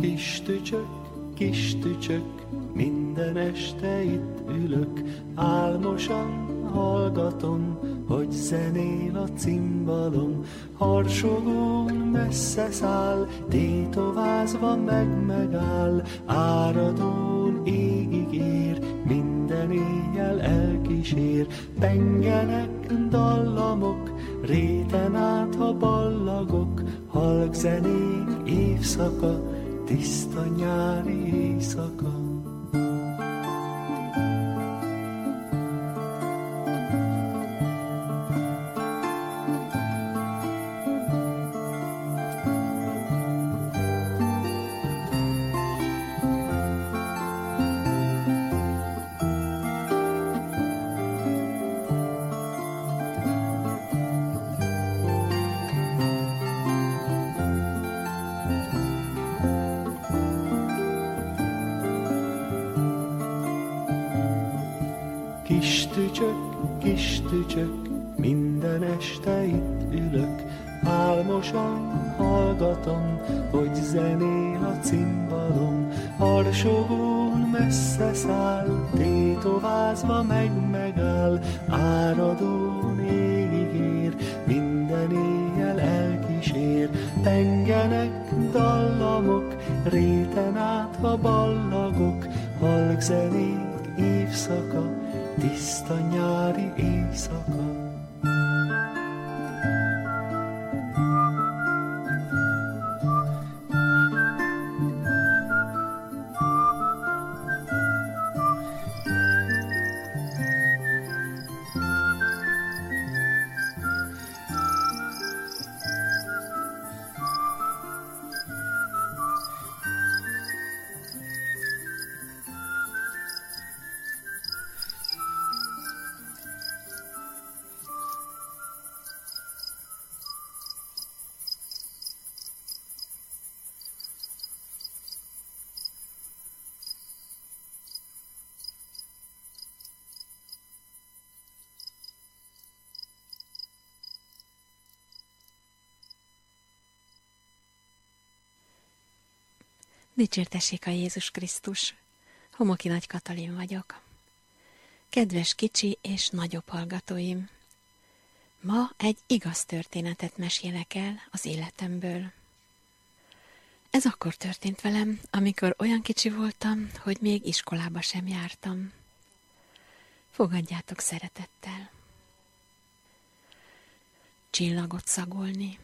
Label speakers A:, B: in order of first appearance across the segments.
A: Kis tücsök, minden este itt ülök, álmosan hallgatom, hogy zenél a cimbalom. Harsogón messze száll, tétovázva megáll, áradón égig ér, minden éjjel elkísér. Pengenek dallamok, réten át ha ballagok, halk zenék évszaka, tiszta nyári éjszaka. Kis tücsök, minden este itt ülök, álmosan hallgatom, hogy zenél a cimbalom. Harsogón messze száll, tétovázva megáll, áradón égig ér, minden éjjel elkísér. Pengenek dallamok, réten át ha ballagok, halk zenék évszaka, tiszta nyári éjszaka.
B: Dicsértessék a Jézus Krisztus! Homoki Nagy Katalin vagyok. Kedves kicsi és nagyobb hallgatóim! Ma egy igaz történetet mesélek el az életemből. Ez akkor történt velem, amikor olyan kicsi voltam, hogy még iskolába sem jártam. Fogadjátok szeretettel. Csillagot szagolni.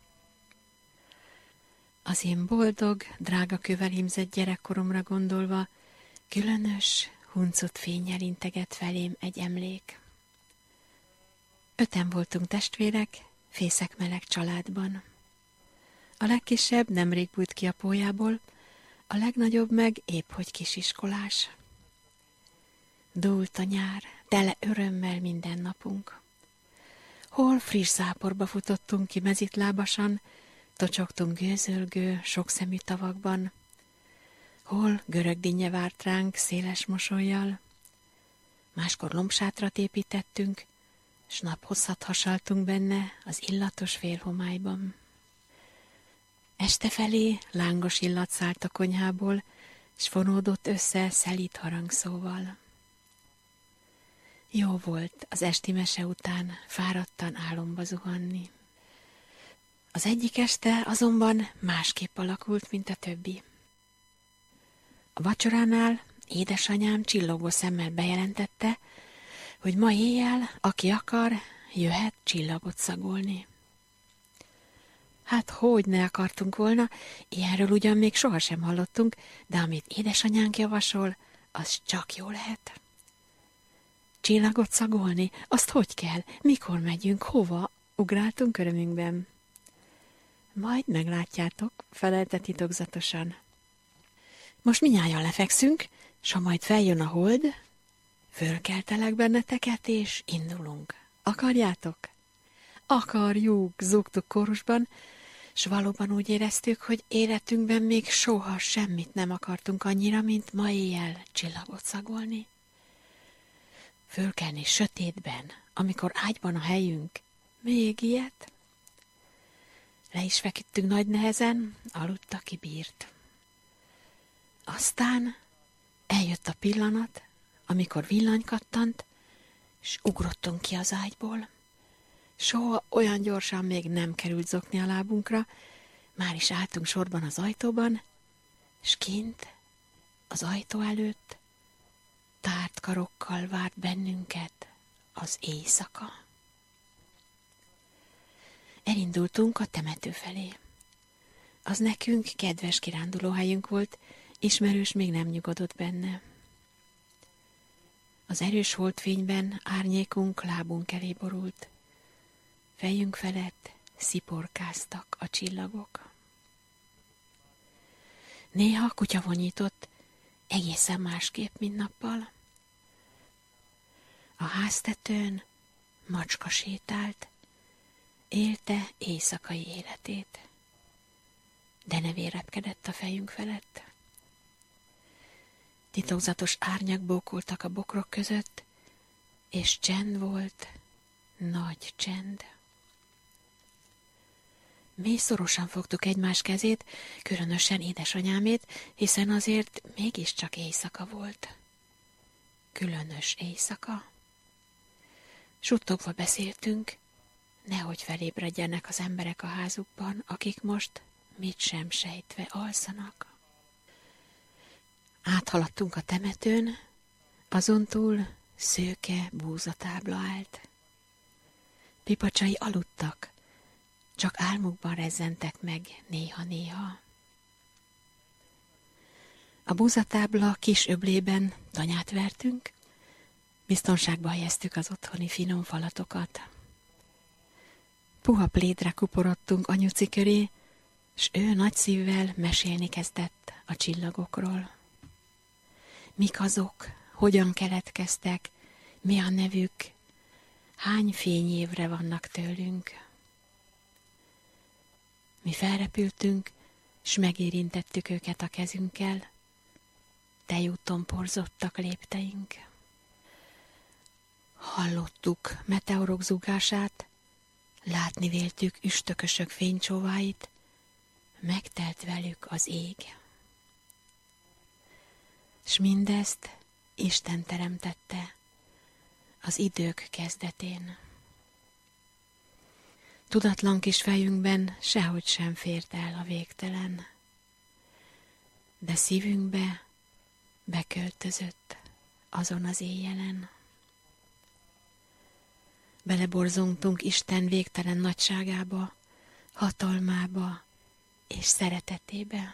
B: Az én boldog, drága kővel hímzett gyerekkoromra gondolva, különös, huncut fénnyel integet felém egy emlék. 5-en voltunk testvérek, fészekmeleg családban. A legkisebb nemrég bújt ki a pólyából, a legnagyobb meg épp hogy kisiskolás. Dúlt a nyár, tele örömmel minden napunk. Hol friss záporba futottunk ki mezitlábasan, tocsogtunk gőzölgő, sokszemű tavakban, hol görögdinnye várt ránk széles mosollyal, máskor lombsátrat építettünk, s naphosszat hasaltunk benne az illatos félhomályban. Este felé lángos illat szállt a konyhából, s fonódott össze szelíd harangszóval. Jó volt az esti mese után fáradtan álomba zuhanni. Az egyik este azonban másképp alakult, mint a többi. A vacsoránál édesanyám csillogó szemmel bejelentette, hogy ma éjjel, aki akar, jöhet csillagot szagolni. Hát hogy ne akartunk volna, ilyenről ugyan még sohasem hallottunk, de amit édesanyánk javasol, az csak jó lehet. Csillagot szagolni? Azt hogy kell? Mikor megyünk? Hova? Ugráltunk örömünkben. Majd meglátjátok, felelte titokzatosan. Most mindnyájan lefekszünk, s ha majd feljön a hold, fölkeltelek benneteket, és indulunk. Akarjátok? Akarjuk, zúgtuk kórusban, s valóban úgy éreztük, hogy életünkben még soha semmit nem akartunk annyira, mint ma éjjel csillagot szagolni. Fölkelni sötétben, amikor ágyban a helyünk, még ilyet? Le is feküdtünk nagy nehezen, aludt, aki bírt. Aztán eljött a pillanat, amikor villany kattant, és ugrottunk ki az ágyból. Soha olyan gyorsan még nem került zokni a lábunkra, már is álltunk sorban az ajtóban, és kint, az ajtó előtt, tárt karokkal várt bennünket az éjszaka. Elindultunk a temető felé. Az nekünk kedves kirándulóhelyünk volt, ismerős még nem nyugodott benne. Az erős holdfényben árnyékunk lábunk elé borult. Fejünk felett sziporkáztak a csillagok. Néha kutya vonyított, egészen másképp, mint nappal. A háztetőn macska sétált, élte éjszakai életét, de nevé repkedett a fejünk felett. Titokzatos árnyak bókoltak a bokrok között, és csend volt, nagy csend. Mi szorosan fogtuk egymás kezét, különösen édesanyámét, hiszen azért mégiscsak éjszaka volt. Különös éjszaka. Suttogva beszéltünk, nehogy felébredjenek az emberek a házukban, akik most mit sem sejtve alszanak. Áthaladtunk a temetőn, azon túl szőke búzatábla állt. Pipacsai aludtak, csak álmukban rezzentek meg néha-néha. A búzatábla kis öblében tanyát vertünk, biztonságba helyeztük az otthoni finom falatokat. Puha plédre kuporodtunk anyuci köré, s ő nagy szívvel mesélni kezdett a csillagokról. Mik azok, hogyan keletkeztek, mi a nevük, hány fényévre vannak tőlünk. Mi felrepültünk, s megérintettük őket a kezünkkel, tejúton porzottak lépteink. Hallottuk meteorok zúgását, látni véltük üstökösök fénycsóváit, megtelt velük az ég. S mindezt Isten teremtette az idők kezdetén. Tudatlan kis fejünkben sehogy sem fért el a végtelen, de szívünkbe beköltözött azon az éjjelen. Beleborzongtunk Isten végtelen nagyságába, hatalmába és szeretetébe.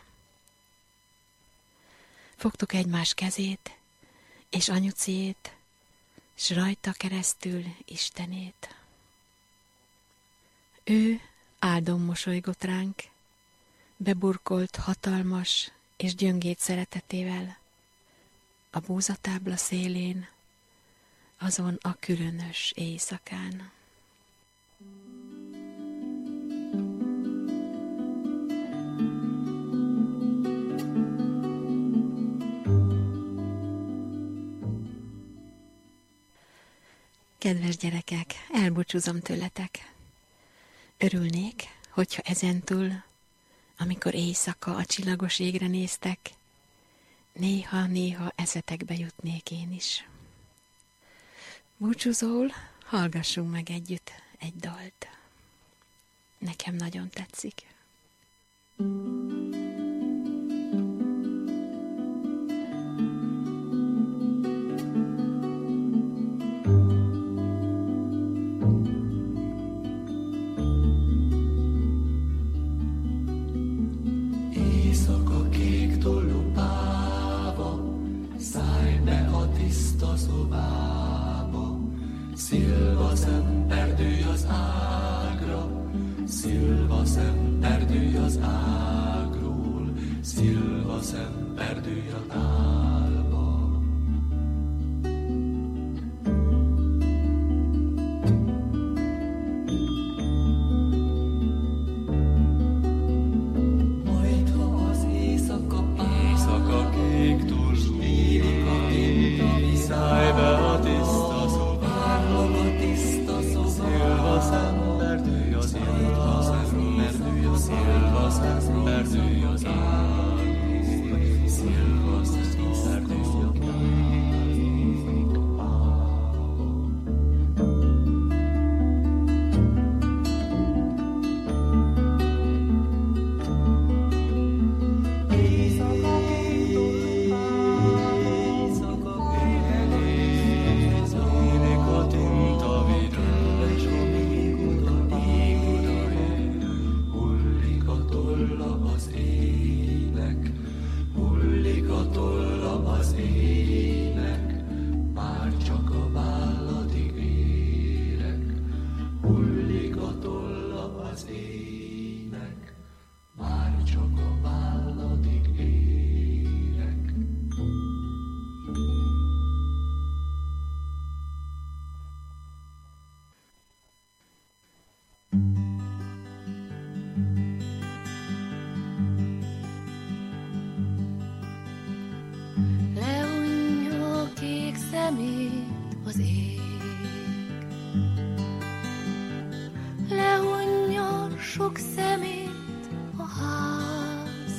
B: Fogtuk egymás kezét és anyuciét, s rajta keresztül Istenét. Ő áldon mosolygott ránk, beburkolt hatalmas és gyöngéd szeretetével a búzatábla szélén, azon a különös éjszakán. Kedves gyerekek, elbúcsúzom tőletek. Örülnék, hogyha ezentúl, amikor éjszaka a csillagos égre néztek, néha-néha eszetekbe jutnék én is. Búcsúzól hallgassunk meg együtt egy dalt. Nekem nagyon tetszik.
A: Éjszaka kék tollú páva, szállj be a tiszta szobába, szilva szemperdülj az ágra, szilva szemperdülj az ágra.
C: sok szemét a ház.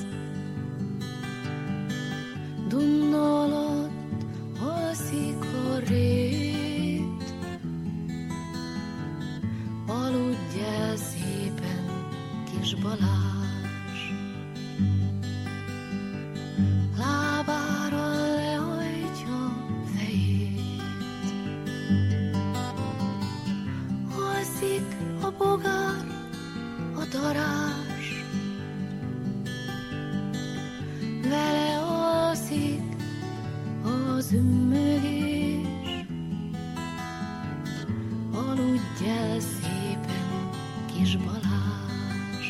C: Duna alatt alszik a rét, aludj el szépen, kis Balázs. Lábára lehajtja fejét, alszik a bogár, a darázs, vele alszik az ümmögés. Aludj el szépen, kis Balázs.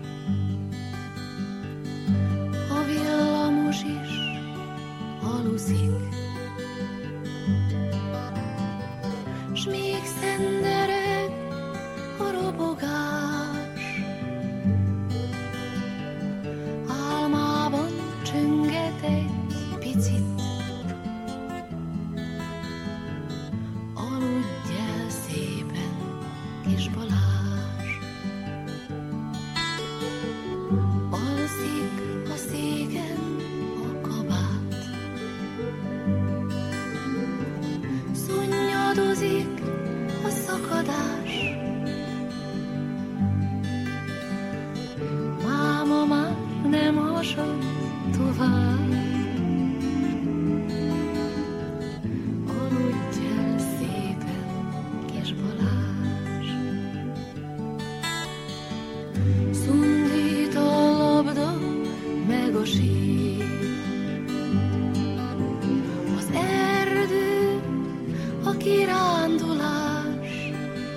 C: A villamos is aluzik, s még szendereg a robogás. Álmában csönget egy picit, aludj el szépen, kis Balázs. Alszik a széken a kabát, szunnyadozik a szakadás. Máma már nem hasad tovább, aludj el szépen, kis Balázs. Szundít a labda, meg a sír, az erdő, a kirándulás,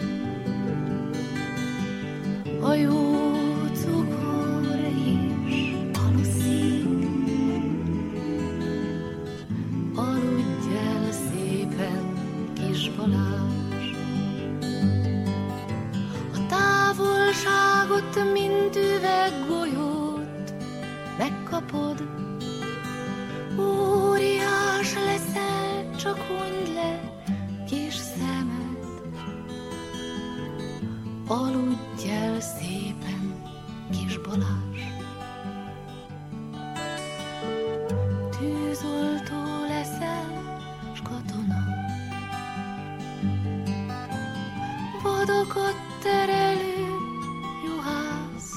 C: a jó cukor is aluszik. Aludj el szépen, kis Balázs. A távolságot, mint üveggolyót megkapod, óriás leszel, csak hunyd le, kis szemed. Aludj el szépen, kis Balázs. Tűzoltó leszel, s katona, vadokat terelő juhász.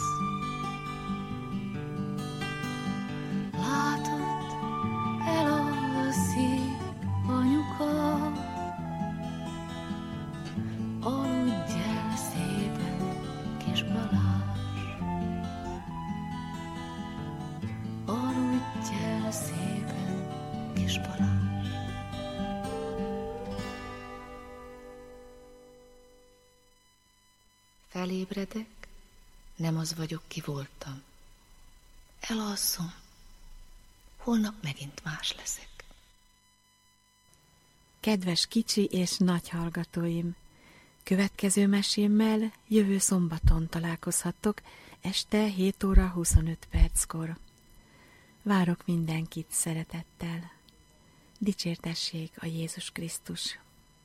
C: Látod, elalszik anyuka, aludj el szépen, kis Balázs. Aludj el szépen, kis Balázs. Felébredek, nem az vagyok, ki voltam. Elalszom, holnap megint más leszek.
B: Kedves kicsi és nagy hallgatóim! Következő mesémmel jövő szombaton találkozhattok este 7 óra 25 perckor. Várok mindenkit szeretettel. Dicsértessék a Jézus Krisztus!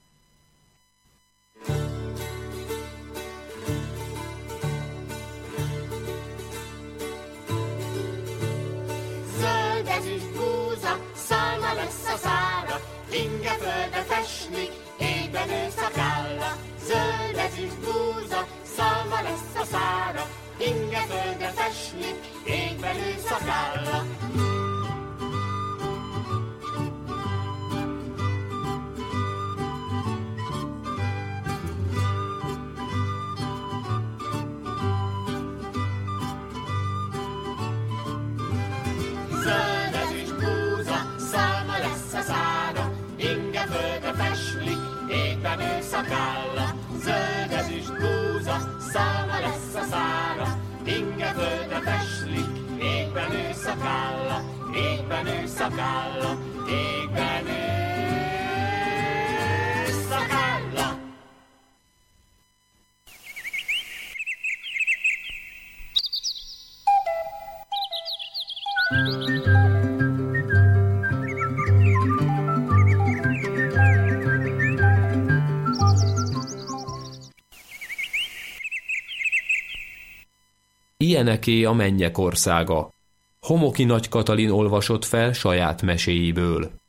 D: Zöld ezüst búza, szalma lesz a szára, inge földre festlik, égben nő szakálla. Zöld ezüst búza, szalma lesz a szára, inge földre festlik, égben nő szakálla. Zöld ezüst búza, szalma lesz a szára, inge földre festlik, égben nő szakálla. Zöld ezüst búza, szalma lesz a szára, inge földre festlik, égben nő szakálla, égben nő szakálla, égben nő szakálla.
E: Ilyeneké a mennyek országa. Homoki Nagy Katalin olvasott fel saját meséiből.